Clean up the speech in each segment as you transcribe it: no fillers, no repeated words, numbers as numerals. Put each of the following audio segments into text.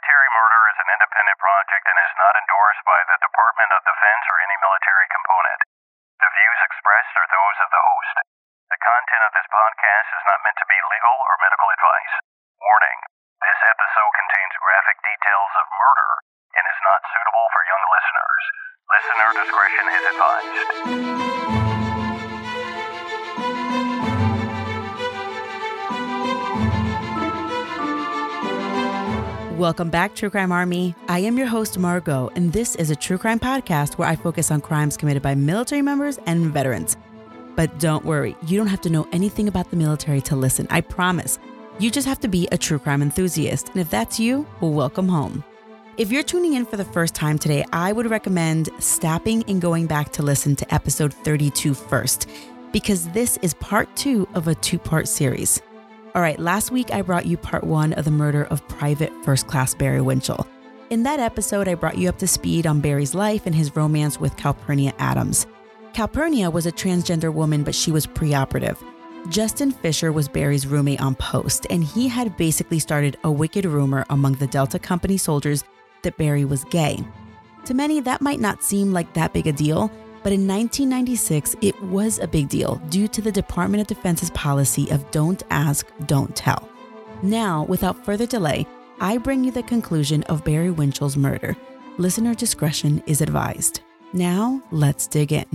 Military murder is an independent project and is not endorsed by the Department of Defense or any military component. The views expressed are those of the host. The content of this podcast is not meant to be legal or medical advice. Warning: this episode contains graphic details of murder and is not suitable for young listeners. Listener discretion is advised. Welcome back, True Crime Army. I am your host, Margot, and this is a true crime podcast where I focus on crimes committed by military members and veterans. But don't worry, you don't have to know anything about the military to listen, I promise. You just have to be a true crime enthusiast, and if that's you, well, welcome home. If you're tuning in for the first time today, I would recommend stopping and going back to listen to episode 32 first, because this is part 2 of a 2-part series. All right, last week I brought you part 1 of the murder of Private First Class Barry Winchell. In that episode, I brought you up to speed on Barry's life and his romance with Calpurnia Adams. Calpurnia was a transgender woman, but she was preoperative. Justin Fisher was Barry's roommate on post, and he had basically started a wicked rumor among the Delta Company soldiers that Barry was gay. To many, that might not seem like that big a deal, but in 1996, it was a big deal due to the Department of Defense's policy of don't ask, don't tell. Now, without further delay, I bring you the conclusion of Barry Winchell's murder. Listener discretion is advised. Now, let's dig in.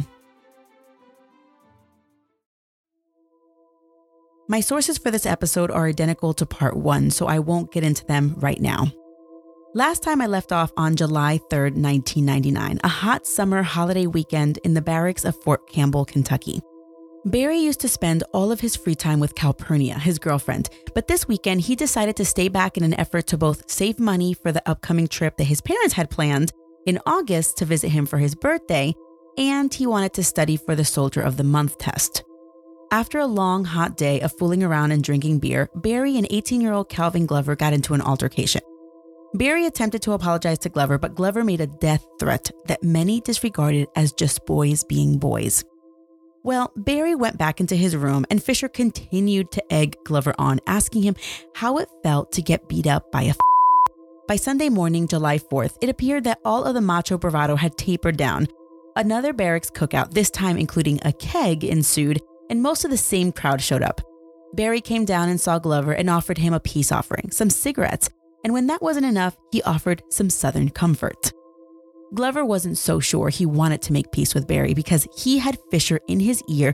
My sources for this episode are identical to part 1, so I won't get into them right now. Last time I left off on July 3rd, 1999, a hot summer holiday weekend in the barracks of Fort Campbell, Kentucky. Barry used to spend all of his free time with Calpurnia, his girlfriend, but this weekend he decided to stay back in an effort to both save money for the upcoming trip that his parents had planned in August to visit him for his birthday, and he wanted to study for the Soldier of the Month test. After a long, hot day of fooling around and drinking beer, Barry and 18-year-old Calvin Glover got into an altercation. Barry attempted to apologize to Glover, but Glover made a death threat that many disregarded as just boys being boys. Well, Barry went back into his room and Fisher continued to egg Glover on, asking him how it felt to get beat up by a By Sunday morning, July 4th, it appeared that all of the macho bravado had tapered down. Another barracks cookout, this time including a keg, ensued, and most of the same crowd showed up. Barry came down and saw Glover and offered him a peace offering, some cigarettes. And when that wasn't enough, he offered some Southern comfort. Glover wasn't so sure he wanted to make peace with Barry because he had Fisher in his ear,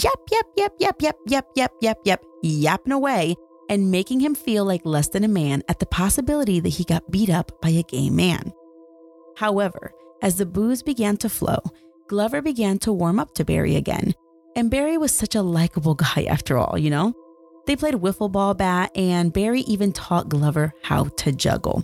yapping away and making him feel like less than a man at the possibility that he got beat up by a gay man. However, as the booze began to flow, Glover began to warm up to Barry again. And Barry was such a likable guy after all, you know? They played wiffle ball bat, and Barry even taught Glover how to juggle.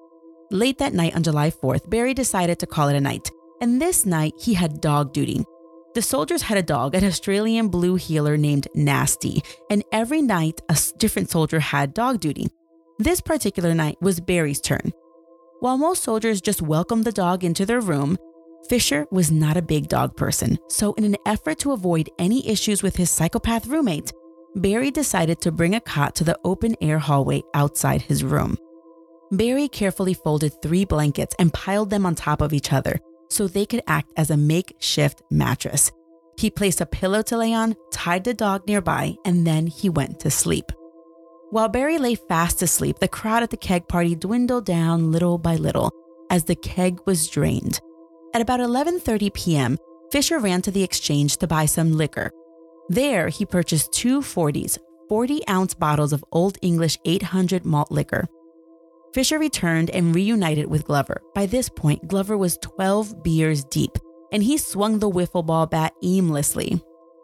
Late that night on July 4th, Barry decided to call it a night, and this night he had dog duty. The soldiers had a dog, an Australian blue heeler named Nasty, and every night a different soldier had dog duty. This particular night was Barry's turn. While most soldiers just welcomed the dog into their room, Fisher was not a big dog person, so in an effort to avoid any issues with his psychopath roommate, Barry decided to bring a cot to the open-air hallway outside his room. Barry carefully folded 3 blankets and piled them on top of each other so they could act as a makeshift mattress. He placed a pillow to lay on, tied the dog nearby, and then he went to sleep. While Barry lay fast asleep, the crowd at the keg party dwindled down little by little as the keg was drained. At about 11:30 p.m., Fisher ran to the exchange to buy some liquor. There, he purchased 2 40s, 40-ounce bottles of Old English 800 malt liquor. Fisher returned and reunited with Glover. By this point, Glover was 12 beers deep, and he swung the wiffle ball bat aimlessly.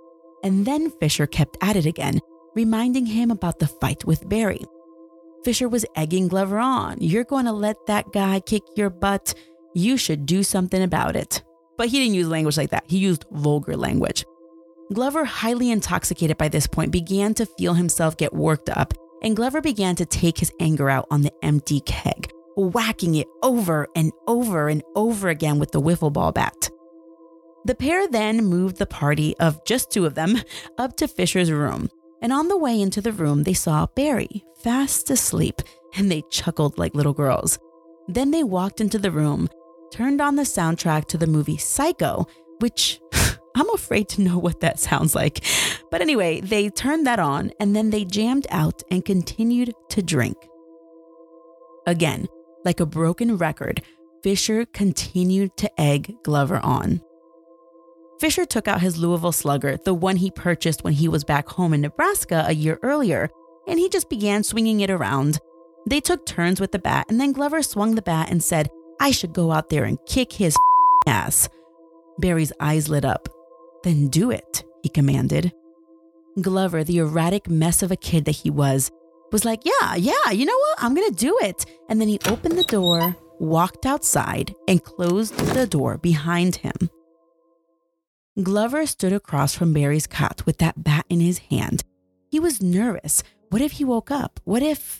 And then Fisher kept at it again, reminding him about the fight with Barry. Fisher was egging Glover on. "You're going to let that guy kick your butt? You should do something about it." But he didn't use language like that. He used vulgar language. Glover, highly intoxicated by this point, began to feel himself get worked up, and Glover began to take his anger out on the empty keg, whacking it over and over and over again with the wiffle ball bat. The pair then moved the party of just 2 of them up to Fisher's room, and on the way into the room, they saw Barry fast asleep, and they chuckled like little girls. Then they walked into the room, turned on the soundtrack to the movie Psycho, which I'm afraid to know what that sounds like. But anyway, they turned that on and then they jammed out and continued to drink. Again, like a broken record, Fisher continued to egg Glover on. Fisher took out his Louisville Slugger, the one he purchased when he was back home in Nebraska a year earlier, and he just began swinging it around. They took turns with the bat, and then Glover swung the bat and said, "I should go out there and kick his ass." Barry's eyes lit up. "Then do it," he commanded. Glover, the erratic mess of a kid that he was like, yeah, you know what? I'm going to do it. And then he opened the door, walked outside, and closed the door behind him. Glover stood across from Barry's cot with that bat in his hand. He was nervous. What if he woke up? What if?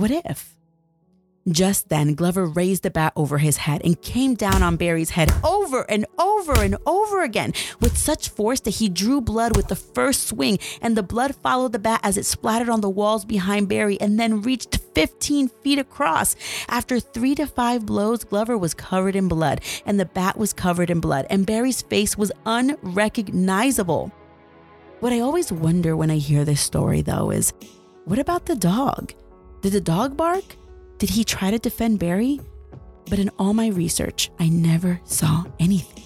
Just then, Glover raised the bat over his head and came down on Barry's head over and over and over again with such force that he drew blood with the first swing, and the blood followed the bat as it splattered on the walls behind Barry and then reached 15 feet across. After 3 to 5 blows, Glover was covered in blood and the bat was covered in blood, and Barry's face was unrecognizable. What I always wonder when I hear this story, though, is what about the dog? Did the dog bark? Did he try to defend Barry? But in all my research, I never saw anything.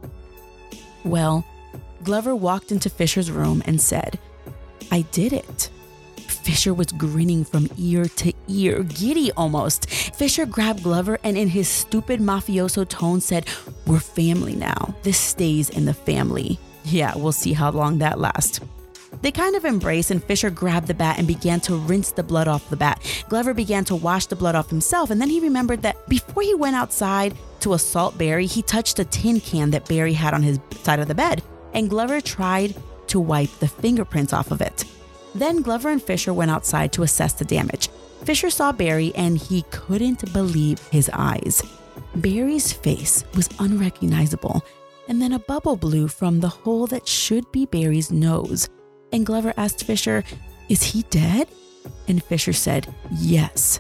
Well, Glover walked into Fisher's room and said, "I did it." Fisher was grinning from ear to ear, giddy almost. Fisher grabbed Glover and in his stupid mafioso tone said, "We're family now. This stays in the family." Yeah, we'll see how long that lasts. They kind of embraced, and Fisher grabbed the bat and began to rinse the blood off the bat. Glover began to wash the blood off himself, and then he remembered that before he went outside to assault Barry, he touched a tin can that Barry had on his side of the bed, and Glover tried to wipe the fingerprints off of it. Then Glover and Fisher went outside to assess the damage. Fisher saw Barry, and he couldn't believe his eyes. Barry's face was unrecognizable, and then a bubble blew from the hole that should be Barry's nose. And Glover asked Fisher, "Is he dead?" And Fisher said, "Yes."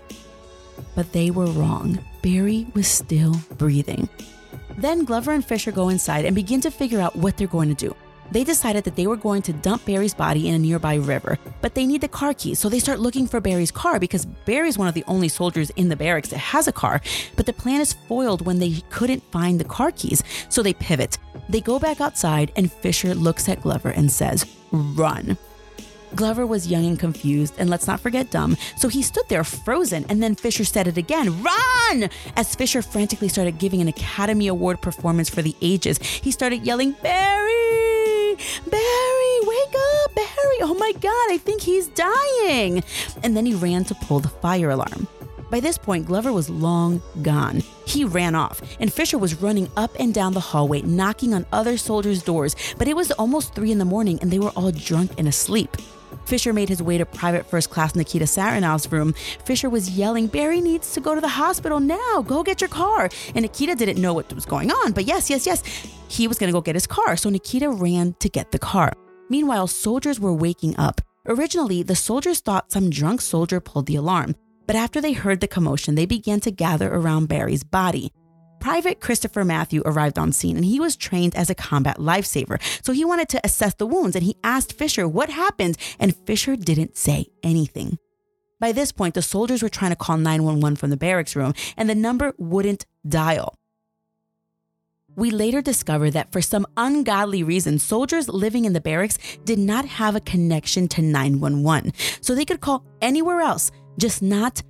But they were wrong. Barry was still breathing. Then Glover and Fisher go inside and begin to figure out what they're going to do. They decided that they were going to dump Barry's body in a nearby river, but they need the car keys, so they start looking for Barry's car because Barry's one of the only soldiers in the barracks that has a car. But the plan is foiled when they couldn't find the car keys, so they pivot. They go back outside and Fisher looks at Glover and says, "Run." Glover was young and confused, and let's not forget dumb, so he stood there frozen, and then Fisher said it again, "Run!" As Fisher frantically started giving an Academy Award performance for the ages, he started yelling, "Barry! Barry, wake up, Barry! Oh my God, I think he's dying!" And then he ran to pull the fire alarm. By this point, Glover was long gone. He ran off, and Fisher was running up and down the hallway, knocking on other soldiers' doors, but it was almost 3 a.m, and they were all drunk and asleep. Fisher made his way to Private First Class Nikita Saranov's room. Fisher was yelling, "Barry needs to go to the hospital now. Go get your car." And Nikita didn't know what was going on, but yes, he was going to go get his car. So Nikita ran to get the car. Meanwhile, soldiers were waking up. Originally, the soldiers thought some drunk soldier pulled the alarm, but after they heard the commotion, they began to gather around Barry's body. Private Christopher Matthew arrived on scene, and he was trained as a combat lifesaver, so he wanted to assess the wounds, and he asked Fisher what happened, and Fisher didn't say anything. By this point, the soldiers were trying to call 911 from the barracks room, and the number wouldn't dial. We later discovered that for some ungodly reason, soldiers living in the barracks did not have a connection to 911, so they could call anywhere else, just not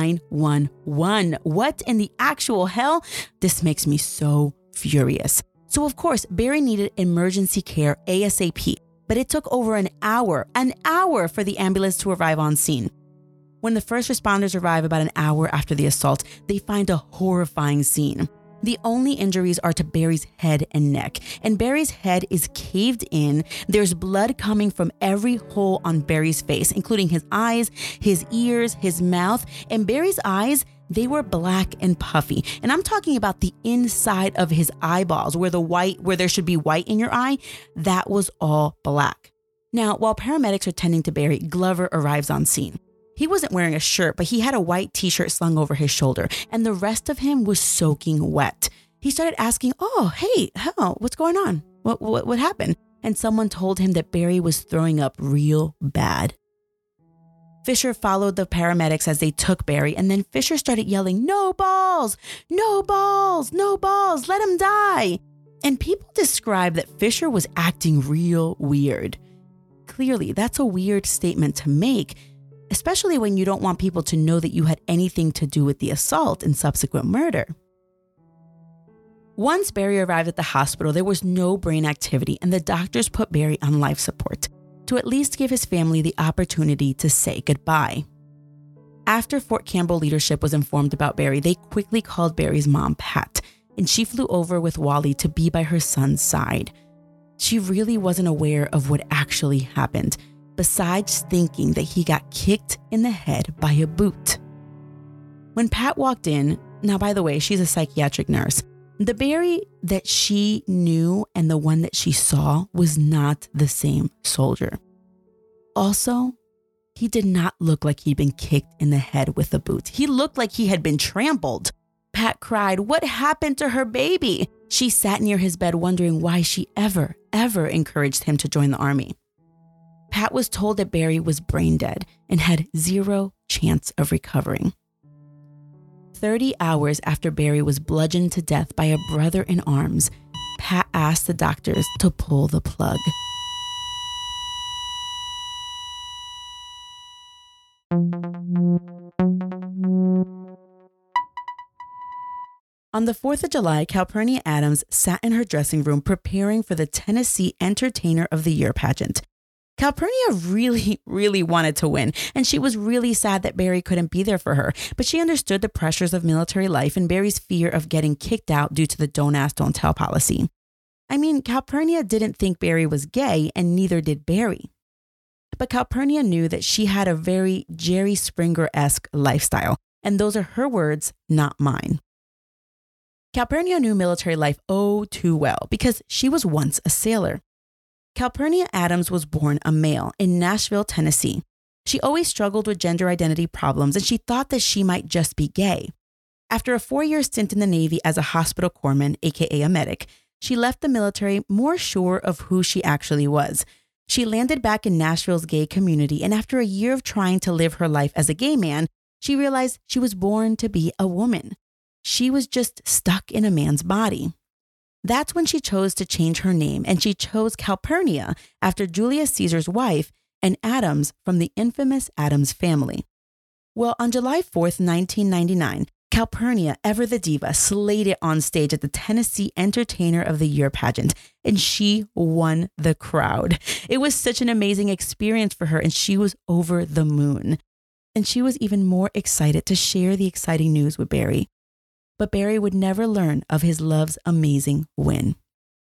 911. What in the actual hell? This makes me so furious. So of course, Barry needed emergency care ASAP, but it took over an hour for the ambulance to arrive on scene. When the first responders arrive about an hour after the assault, they find a horrifying scene. The only injuries are to Barry's head and neck, and Barry's head is caved in. There's blood coming from every hole on Barry's face, including his eyes, his ears, his mouth, and Barry's eyes, they were black and puffy. And I'm talking about the inside of his eyeballs where there should be white in your eye, that was all black. Now, while paramedics are tending to Barry, Glover arrives on scene. He wasn't wearing a shirt, but he had a white t-shirt slung over his shoulder, and the rest of him was soaking wet. He started asking, "Oh, hey, what's going on? What happened?" And someone told him that Barry was throwing up real bad. Fisher followed the paramedics as they took Barry, and then Fisher started yelling, "No balls! No balls! No balls! Let him die!" And people describe that Fisher was acting real weird. Clearly, that's a weird statement to make, especially when you don't want people to know that you had anything to do with the assault and subsequent murder. Once Barry arrived at the hospital, there was no brain activity, and the doctors put Barry on life support to at least give his family the opportunity to say goodbye. After Fort Campbell leadership was informed about Barry, they quickly called Barry's mom, Pat, and she flew over with Wally to be by her son's side. She really wasn't aware of what actually happened, besides thinking that he got kicked in the head by a boot. When Pat walked in, now by the way, she's a psychiatric nurse, the Barry that she knew and the one that she saw was not the same soldier. Also, he did not look like he'd been kicked in the head with a boot. He looked like he had been trampled. Pat cried, "What happened to her baby?" She sat near his bed wondering why she ever encouraged him to join the army. Pat was told that Barry was brain dead and had zero chance of recovering. 30 hours after Barry was bludgeoned to death by a brother in arms, Pat asked the doctors to pull the plug. On the 4th of July, Calpurnia Addams sat in her dressing room preparing for the Tennessee Entertainer of the Year pageant. Calpurnia really wanted to win, and she was really sad that Barry couldn't be there for her, but she understood the pressures of military life and Barry's fear of getting kicked out due to the don't ask, don't tell policy. I mean, Calpurnia didn't think Barry was gay, and neither did Barry. But Calpurnia knew that she had a very Jerry Springer-esque lifestyle, and those are her words, not mine. Calpurnia knew military life oh too well because she was once a sailor. Calpurnia Addams was born a male in Nashville, Tennessee. She always struggled with gender identity problems, and she thought that she might just be gay. After a 4-year stint in the Navy as a hospital corpsman, aka a medic, she left the military more sure of who she actually was. She landed back in Nashville's gay community, and after a year of trying to live her life as a gay man, she realized she was born to be a woman. She was just stuck in a man's body. That's when she chose to change her name, and she chose Calpurnia after Julius Caesar's wife and Addams from the infamous Addams family. Well, on July 4th, 1999, Calpurnia, ever the diva, slayed it on stage at the Tennessee Entertainer of the Year pageant, and she won the crowd. It was such an amazing experience for her, and she was over the moon. And she was even more excited to share the exciting news with Barry. But Barry would never learn of his love's amazing win.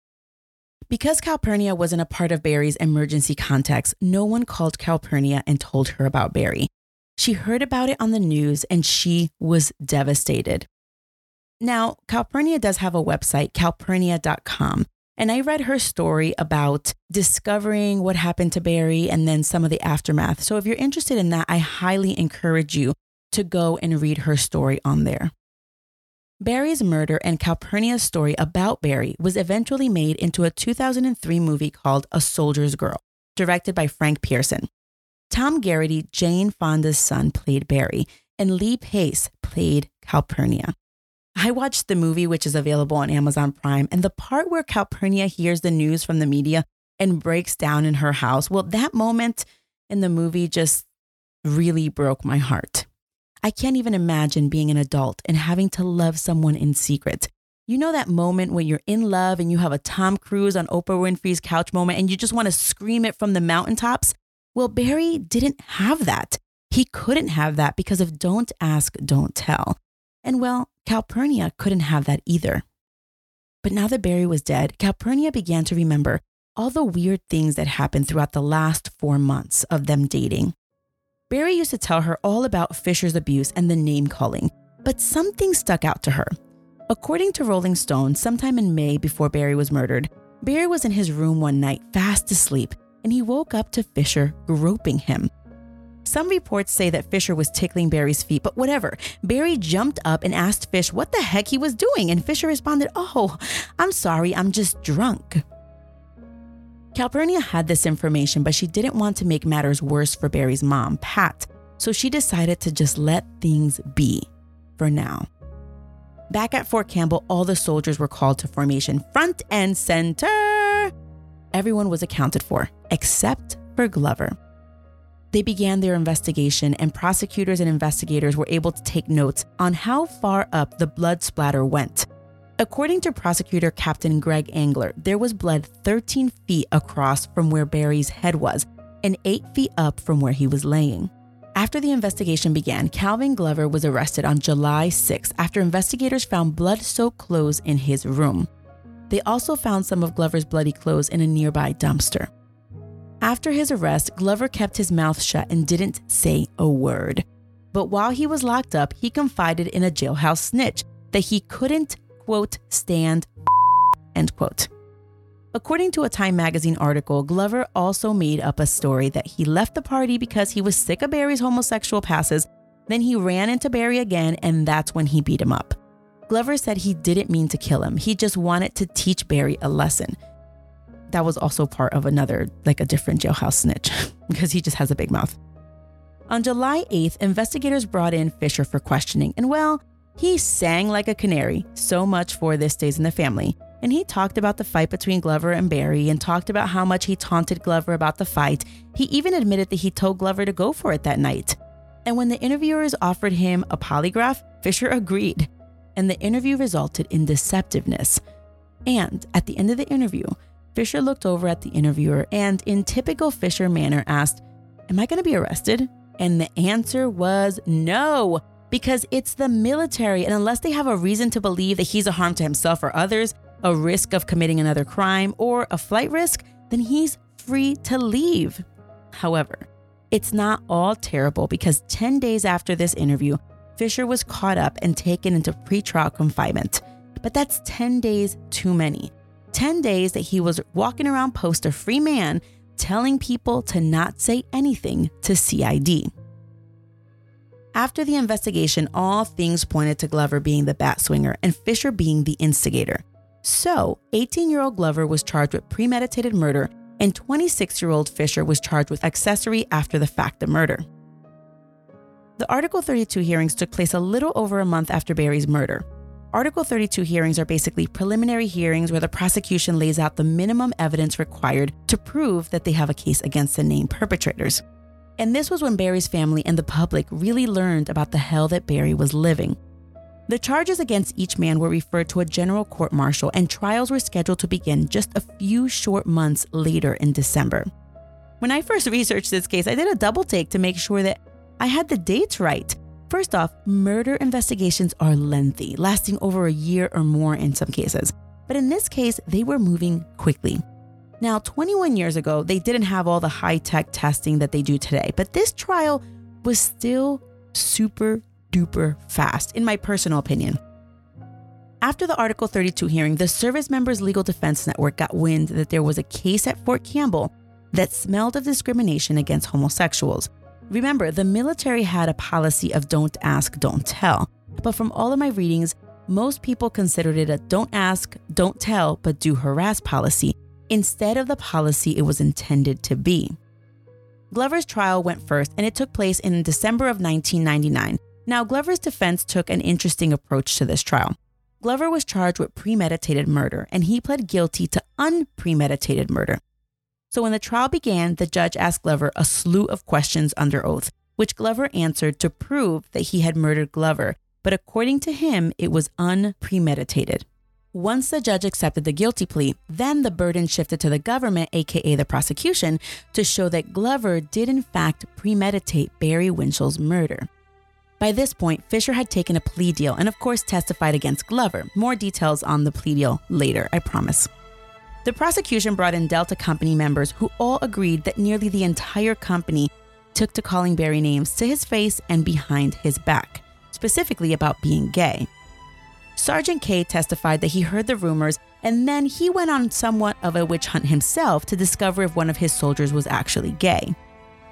Because Calpurnia wasn't a part of Barry's emergency contacts, no one called Calpurnia and told her about Barry. She heard about it on the news and she was devastated. Now, Calpurnia does have a website, calpurnia.com, and I read her story about discovering what happened to Barry and then some of the aftermath. So if you're interested in that, I highly encourage you to go and read her story on there. Barry's murder and Calpurnia's story about Barry was eventually made into a 2003 movie called A Soldier's Girl, directed by Frank Pearson. Tom Garrity, Jane Fonda's son, played Barry, and Lee Pace played Calpurnia. I watched the movie, which is available on Amazon Prime, and the part where Calpurnia hears the news from the media and breaks down in her house, well, that moment in the movie just really broke my heart. I can't even imagine being an adult and having to love someone in secret. You know that moment when you're in love and you have a Tom Cruise on Oprah Winfrey's couch moment and you just want to scream it from the mountaintops? Well, Barry didn't have that. He couldn't have that because of don't ask, don't tell. And well, Calpurnia couldn't have that either. But now that Barry was dead, Calpurnia began to remember all the weird things that happened throughout the last 4 months of them dating. Barry used to tell her all about Fisher's abuse and the name calling, but something stuck out to her. According to Rolling Stone, sometime in May before Barry was murdered, Barry was in his room one night fast asleep, and he woke up to Fisher groping him. Some reports say that Fisher was tickling Barry's feet, but whatever. Barry jumped up and asked Fish what the heck he was doing, and Fisher responded, "Oh, I'm sorry, I'm just drunk." Calpurnia had this information, but she didn't want to make matters worse for Barry's mom, Pat, so she decided to just let things be for now. Back at Fort Campbell, all the soldiers were called to formation, front and center. Everyone was accounted for, except for Glover. They began their investigation, and prosecutors and investigators were able to take notes on how far up the blood splatter went. According to prosecutor Captain Greg Angler, there was blood 13 feet across from where Barry's head was and 8 feet up from where he was laying. After the investigation began, Calvin Glover was arrested on July 6th after investigators found blood-soaked clothes in his room. They also found some of Glover's bloody clothes in a nearby dumpster. After his arrest, Glover kept his mouth shut and didn't say a word. But while he was locked up, he confided in a jailhouse snitch that he couldn't, quote, stand, end quote. According to a Time magazine article, Glover also made up a story that he left the party because he was sick of Barry's homosexual passes. Then he ran into Barry again, and that's when he beat him up. Glover said he didn't mean to kill him. He just wanted to teach Barry a lesson. That was also part of a different jailhouse snitch because he just has a big mouth. On July 8th, investigators brought in Fisher for questioning, and well, he sang like a canary. So much for This Stays in the Family. And he talked about the fight between Glover and Barry and talked about how much he taunted Glover about the fight. He even admitted that he told Glover to go for it that night. And when the interviewers offered him a polygraph, Fisher agreed. And the interview resulted in deceptiveness. And at the end of the interview, Fisher looked over at the interviewer and in typical Fisher manner asked, "Am I going to be arrested?" And the answer was no. Because it's the military, and unless they have a reason to believe that he's a harm to himself or others, a risk of committing another crime, or a flight risk, then he's free to leave. However, it's not all terrible because 10 days after this interview, Fisher was caught up and taken into pretrial confinement. But that's 10 days too many. 10 days that he was walking around post a free man, telling people to not say anything to CID. After the investigation, all things pointed to Glover being the bat swinger and Fisher being the instigator. So, 18-year-old Glover was charged with premeditated murder and 26-year-old Fisher was charged with accessory after the fact of murder. The Article 32 hearings took place a little over a month after Barry's murder. Article 32 hearings are basically preliminary hearings where the prosecution lays out the minimum evidence required to prove that they have a case against the named perpetrators. And this was when Barry's family and the public really learned about the hell that Barry was living. The charges against each man were referred to a general court-martial, and trials were scheduled to begin just a few short months later in December. When I first researched this case, I did a double take to make sure that I had the dates right. First off, murder investigations are lengthy, lasting over a year or more in some cases. But in this case, they were moving quickly. Now, 21 years ago, they didn't have all the high-tech testing that they do today, but this trial was still super duper fast, in my personal opinion. After the Article 32 hearing, the Service Members Legal Defense Network got wind that there was a case at Fort Campbell that smelled of discrimination against homosexuals. Remember, the military had a policy of don't ask, don't tell. But from all of my readings, most people considered it a don't ask, don't tell, but do harass policy, instead of the policy it was intended to be. Glover's trial went first, and it took place in December of 1999. Now, Glover's defense took an interesting approach to this trial. Glover was charged with premeditated murder, and he pled guilty to unpremeditated murder. So when the trial began, the judge asked Glover a slew of questions under oath, which Glover answered to prove that he had murdered Glover, but according to him, it was unpremeditated. Once the judge accepted the guilty plea, then the burden shifted to the government, aka the prosecution, to show that Glover did in fact premeditate Barry Winchell's murder. By this point, Fisher had taken a plea deal and of course testified against Glover. More details on the plea deal later, I promise. The prosecution brought in Delta Company members who all agreed that nearly the entire company took to calling Barry names to his face and behind his back, specifically about being gay. Sergeant K testified that he heard the rumors, and then he went on somewhat of a witch hunt himself to discover if one of his soldiers was actually gay.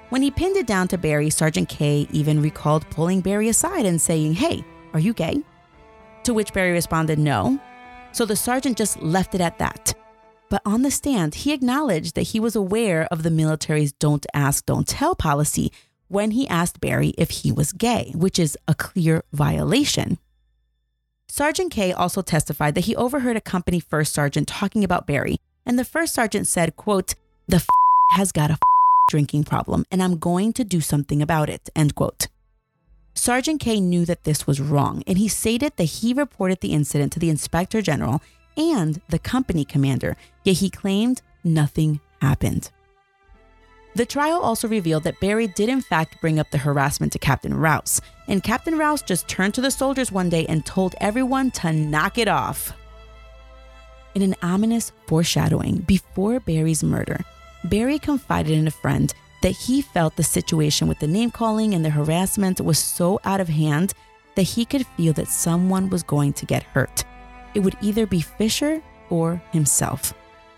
When he pinned it down to Barry, Sergeant K even recalled pulling Barry aside and saying, "Hey, are you gay?" To which Barry responded, "No." So the sergeant just left it at that. But on the stand, he acknowledged that he was aware of the military's don't ask, don't tell policy when he asked Barry if he was gay, which is a clear violation. Sergeant K also testified that he overheard a company first sergeant talking about Barry, and the first sergeant said, quote, "The has got a drinking problem, and I'm going to do something about it," end quote. Sergeant K knew that this was wrong, and he stated that he reported the incident to the Inspector General and the company commander, yet he claimed nothing happened. The trial also revealed that Barry did in fact bring up the harassment to Captain Rouse, and Captain Rouse just turned to the soldiers one day and told everyone to knock it off. In an ominous foreshadowing before Barry's murder, Barry confided in a friend that he felt the situation with the name-calling and the harassment was so out of hand that he could feel that someone was going to get hurt. It would either be Fisher or himself.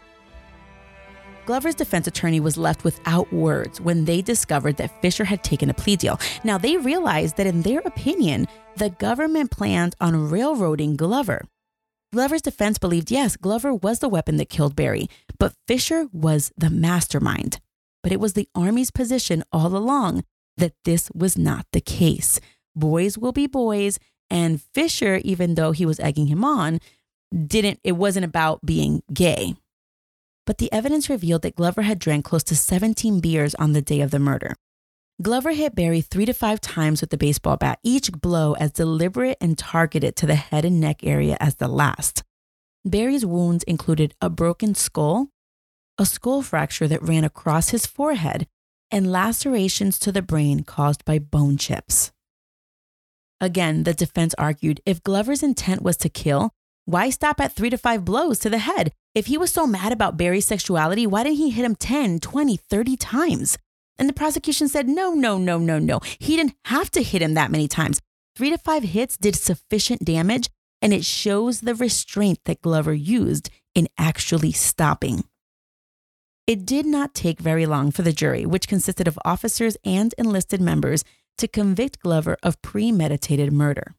Glover's defense attorney was left without words when they discovered that Fisher had taken a plea deal. Now, they realized that in their opinion, the government planned on railroading Glover. Glover's defense believed, yes, Glover was the weapon that killed Barry, but Fisher was the mastermind. But it was the Army's position all along that this was not the case. Boys will be boys, and Fisher, even though he was egging him on, it wasn't about being gay. But the evidence revealed that Glover had drank close to 17 beers on the day of the murder. Glover hit Barry 3 to 5 times with the baseball bat, each blow as deliberate and targeted to the head and neck area as the last. Barry's wounds included a broken skull, a skull fracture that ran across his forehead, and lacerations to the brain caused by bone chips. Again, the defense argued if Glover's intent was to kill, why stop at 3 to 5 blows to the head? If he was so mad about Barry's sexuality, why didn't he hit him 10, 20, 30 times? And the prosecution said, no. He didn't have to hit him that many times. 3 to 5 hits did sufficient damage, and it shows the restraint that Glover used in actually stopping. It did not take very long for the jury, which consisted of officers and enlisted members, to convict Glover of premeditated murder.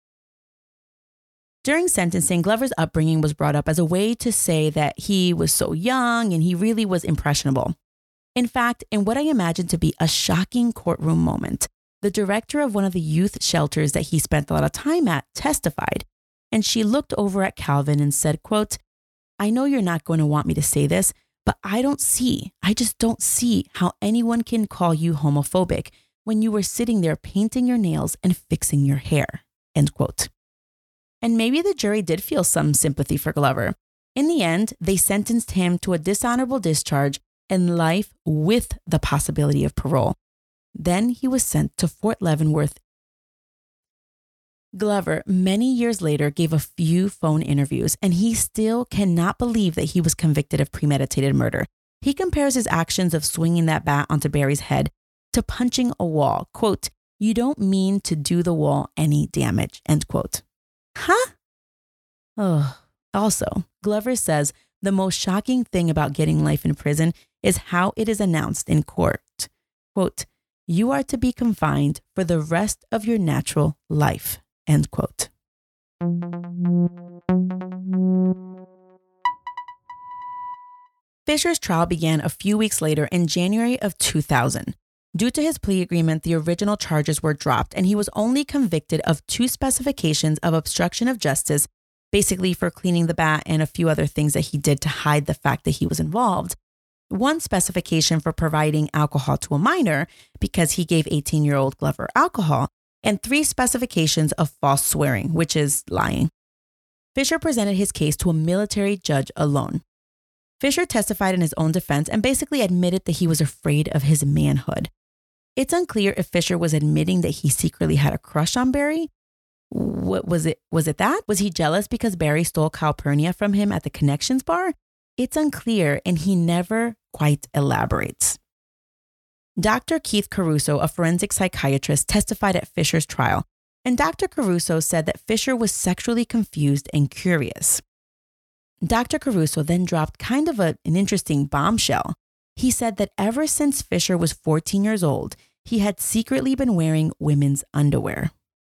During sentencing, Glover's upbringing was brought up as a way to say that he was so young and he really was impressionable. In fact, in what I imagine to be a shocking courtroom moment, the director of one of the youth shelters that he spent a lot of time at testified, and she looked over at Calvin and said, quote, "I know you're not going to want me to say this, but I just don't see how anyone can call you homophobic when you were sitting there painting your nails and fixing your hair," end quote. And maybe the jury did feel some sympathy for Glover. In the end, they sentenced him to a dishonorable discharge and life with the possibility of parole. Then he was sent to Fort Leavenworth. Glover, many years later, gave a few phone interviews, and he still cannot believe that he was convicted of premeditated murder. He compares his actions of swinging that bat onto Barry's head to punching a wall. Quote, "You don't mean to do the wall any damage," end quote. Huh? Oh. Also, Glover says the most shocking thing about getting life in prison is how it is announced in court. Quote, "You are to be confined for the rest of your natural life," end quote. Fisher's trial began a few weeks later in January of 2000. Due to his plea agreement, the original charges were dropped, and he was only convicted of 2 specifications of obstruction of justice, basically for cleaning the bat and a few other things that he did to hide the fact that he was involved. 1 specification for providing alcohol to a minor because he gave 18-year-old Glover alcohol, and 3 specifications of false swearing, which is lying. Fisher presented his case to a military judge alone. Fisher testified in his own defense and basically admitted that he was afraid of his manhood. It's unclear if Fisher was admitting that he secretly had a crush on Barry. What was it? Was it that? Was he jealous because Barry stole Calpurnia from him at the Connections bar? It's unclear, and he never quite elaborates. Dr. Keith Caruso, a forensic psychiatrist, testified at Fisher's trial, and Dr. Caruso said that Fisher was sexually confused and curious. Dr. Caruso then dropped kind of an interesting bombshell. He said that ever since Fisher was 14 years old, he had secretly been wearing women's underwear.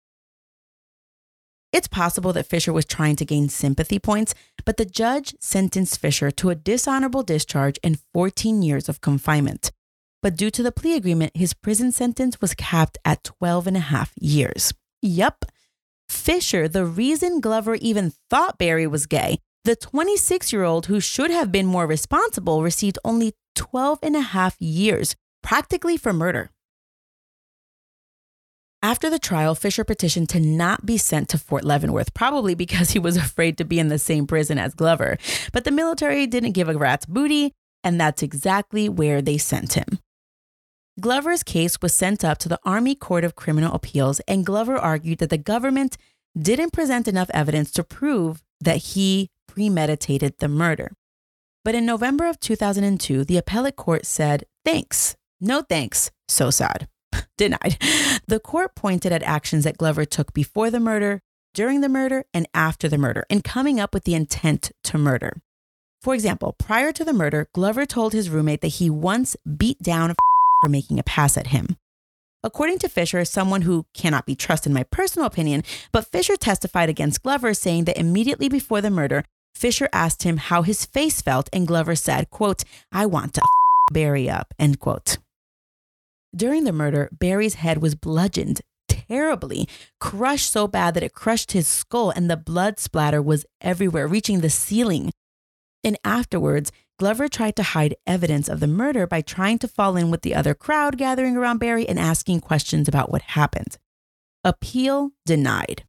It's possible that Fisher was trying to gain sympathy points, but the judge sentenced Fisher to a dishonorable discharge and 14 years of confinement. But due to the plea agreement, his prison sentence was capped at 12 and a half years. Yup. Fisher, the reason Glover even thought Barry was gay, the 26-year-old who should have been more responsible, received only 12 and a half years, practically for murder. After the trial, Fisher petitioned to not be sent to Fort Leavenworth, probably because he was afraid to be in the same prison as Glover. But the military didn't give a rat's booty, and that's exactly where they sent him. Glover's case was sent up to the Army Court of Criminal Appeals, and Glover argued that the government didn't present enough evidence to prove that he premeditated the murder. But in November of 2002, the appellate court said, thanks, no thanks, so sad. Denied. The court pointed at actions that Glover took before the murder, during the murder, and after the murder, and coming up with the intent to murder. For example, prior to the murder, Glover told his roommate that he once beat down for making a pass at him. According to Fisher, someone who cannot be trusted in my personal opinion, but Fisher testified against Glover, saying that immediately before the murder, Fisher asked him how his face felt, and Glover said, quote, I want to Barry up, end quote. During the murder, Barry's head was bludgeoned terribly, crushed so bad that it crushed his skull, and the blood splatter was everywhere, reaching the ceiling. And afterwards, Glover tried to hide evidence of the murder by trying to fall in with the other crowd gathering around Barry and asking questions about what happened. Appeal denied.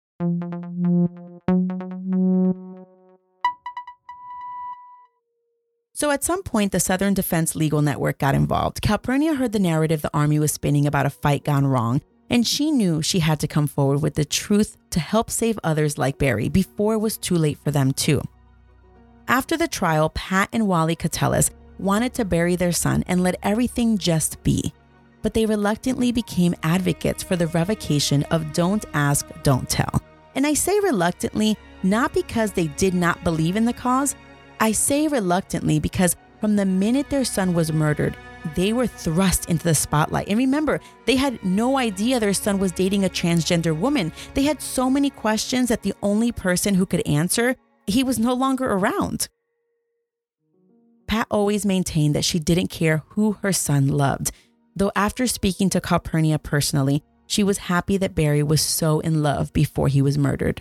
So at some point, the Southern Defense Legal Network got involved. Calpurnia heard the narrative the Army was spinning about a fight gone wrong, and she knew she had to come forward with the truth to help save others like Barry before it was too late for them too. After the trial, Pat and Wally Catellis wanted to bury their son and let everything just be, but they reluctantly became advocates for the revocation of Don't Ask, Don't Tell. And I say reluctantly, not because they did not believe in the cause. I say reluctantly because from the minute their son was murdered, they were thrust into the spotlight. And remember, they had no idea their son was dating a transgender woman. They had so many questions that the only person who could answer, he was no longer around. Pat always maintained that she didn't care who her son loved, though after speaking to Calpurnia personally, she was happy that Barry was so in love before he was murdered.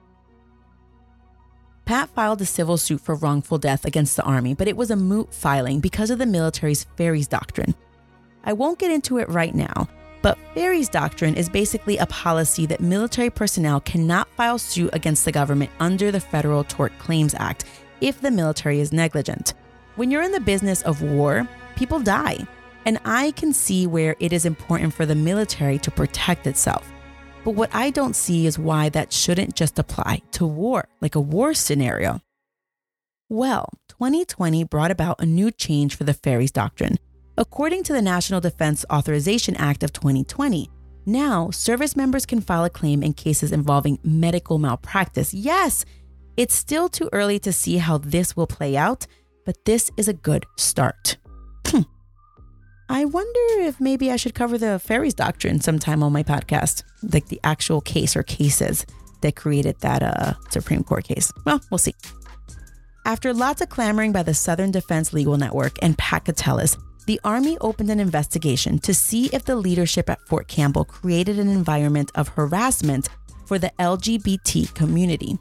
Pat filed a civil suit for wrongful death against the Army, but it was a moot filing because of the military's Ferry's Doctrine. I won't get into it right now, but Ferry's Doctrine is basically a policy that military personnel cannot file suit against the government under the Federal Tort Claims Act if the military is negligent. When you're in the business of war, people die, and I can see where it is important for the military to protect itself. But what I don't see is why that shouldn't just apply to war, like a war scenario. Well, 2020 brought about a new change for the Ferry's Doctrine. According to the National Defense Authorization Act of 2020, now service members can file a claim in cases involving medical malpractice. Yes, it's still too early to see how this will play out, but this is a good start. I wonder if maybe I should cover the Ferry's Doctrine sometime on my podcast, like the actual case or cases that created that Supreme Court case. Well, we'll see. After lots of clamoring by the Southern Defense Legal Network and Pat Catellis, the Army opened an investigation to see if the leadership at Fort Campbell created an environment of harassment for the LGBT community.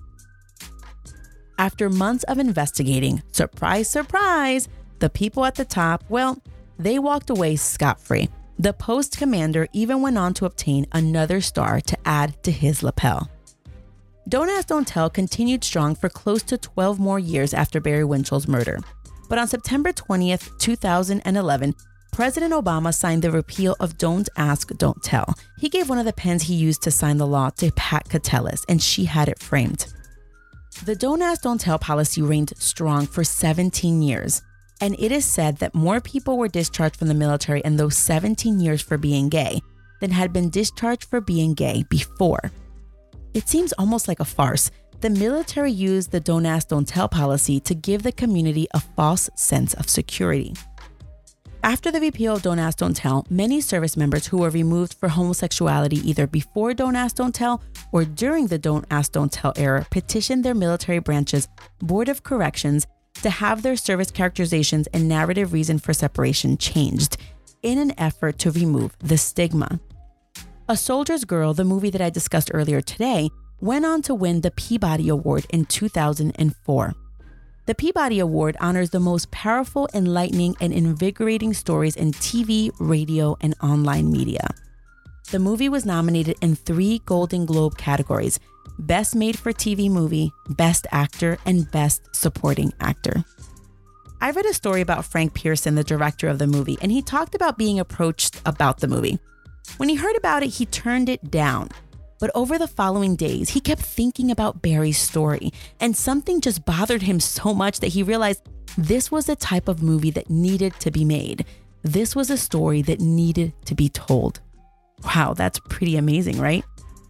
After months of investigating, surprise, surprise, the people at the top, well, they walked away scot-free. The post commander even went on to obtain another star to add to his lapel. Don't Ask, Don't Tell continued strong for close to 12 more years after Barry Winchell's murder. But on September 20th, 2011, President Obama signed the repeal of Don't Ask, Don't Tell. He gave one of the pens he used to sign the law to Pat Catellis, and she had it framed. The Don't Ask, Don't Tell policy reigned strong for 17 years. And it is said that more people were discharged from the military in those 17 years for being gay than had been discharged for being gay before. It seems almost like a farce. the military used the Don't Ask, Don't Tell policy to give the community a false sense of security. After the repeal of Don't Ask, Don't Tell, many service members who were removed for homosexuality either before Don't Ask, Don't Tell or during the Don't Ask, Don't Tell era petitioned their military branch's Board of Corrections to have their service characterizations and narrative reason for separation changed in an effort to remove the stigma. A Soldier's Girl, the movie that I discussed earlier today, went on to win the Peabody Award in 2004. The Peabody Award honors the most powerful, enlightening, and invigorating stories in TV, radio, and online media. The movie was nominated in 3 Golden Globe categories: Best Made for TV Movie, Best Actor, and Best Supporting Actor. I read a story about Frank Pearson, the director of the movie, and he talked about being approached about the movie. When he heard about it, he turned it down. But over the following days, he kept thinking about Barry's story, and something just bothered him so much that he realized this was the type of movie that needed to be made. This was a story that needed to be told. Wow, that's pretty amazing, right?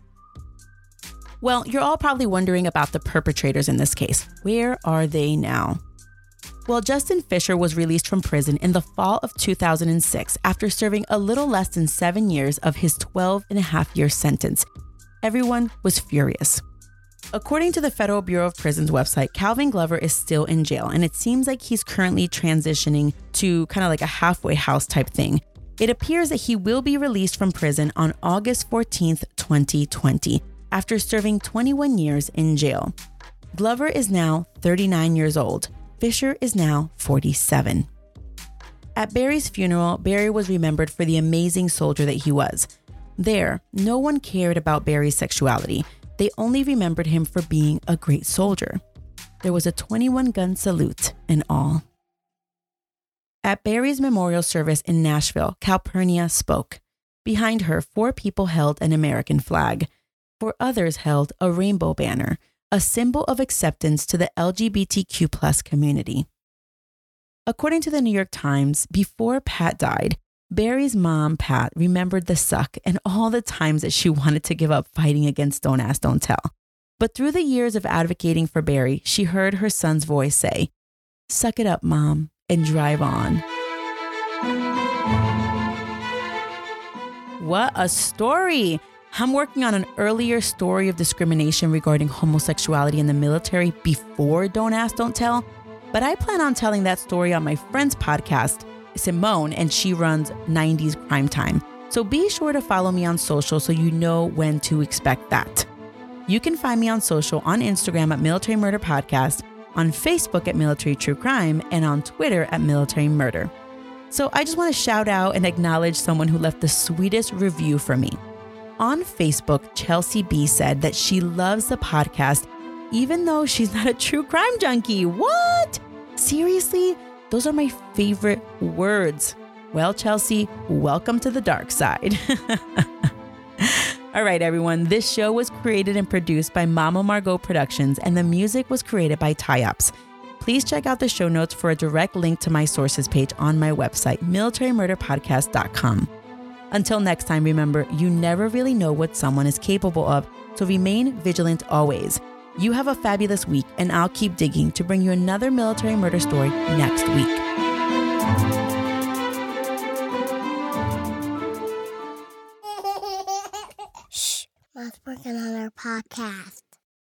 Well, you're all probably wondering about the perpetrators in this case. Where are they now? Well, Justin Fisher was released from prison in the fall of 2006 after serving a little less than 7 years of his 12.5-year sentence. Everyone was furious. According to the Federal Bureau of Prisons website, Calvin Glover is still in jail, and it seems like he's currently transitioning to kind of like a halfway house type thing. It appears that he will be released from prison on August 14th, 2020, after serving 21 years in jail. Glover is now 39 years old. Fisher is now 47. At Barry's funeral, Barry was remembered for the amazing soldier that he was. There, no one cared about Barry's sexuality. They only remembered him for being a great soldier. There was a 21-gun salute and all. At Barry's memorial service in Nashville, Calpurnia spoke. Behind her, 4 people held an American flag. 4 others held a rainbow banner, a symbol of acceptance to the LGBTQ+ community. According to the New York Times, before Pat died, Barry's mom, Pat, remembered the suck and all the times that she wanted to give up fighting against Don't Ask, Don't Tell. But through the years of advocating for Barry, she heard her son's voice say, "Suck it up, Mom, and drive on." What a story! I'm working on an earlier story of discrimination regarding homosexuality in the military before Don't Ask, Don't Tell, but I plan on telling that story on my friend's podcast, Simone, and she runs 90s Crime Time. So be sure to follow me on social so you know when to expect that. You can find me on social on Instagram at Military Murder Podcast, on Facebook at Military True Crime, and on Twitter at Military Murder. So I just want to shout out and acknowledge someone who left the sweetest review for me. On Facebook, Chelsea B said that she loves the podcast even though she's not a true crime junkie. What? Seriously? Those are my favorite words. Well, Chelsea, welcome to the dark side. All right, everyone. This show was created and produced by Mama Margot Productions, and the music was created by Tie-Ups. Please check out the show notes for a direct link to my sources page on my website, militarymurderpodcast.com. Until next time, remember, you never really know what someone is capable of, so remain vigilant always. You have a fabulous week, and I'll keep digging to bring you another military murder story next week. Shh, Mom's working on our podcast.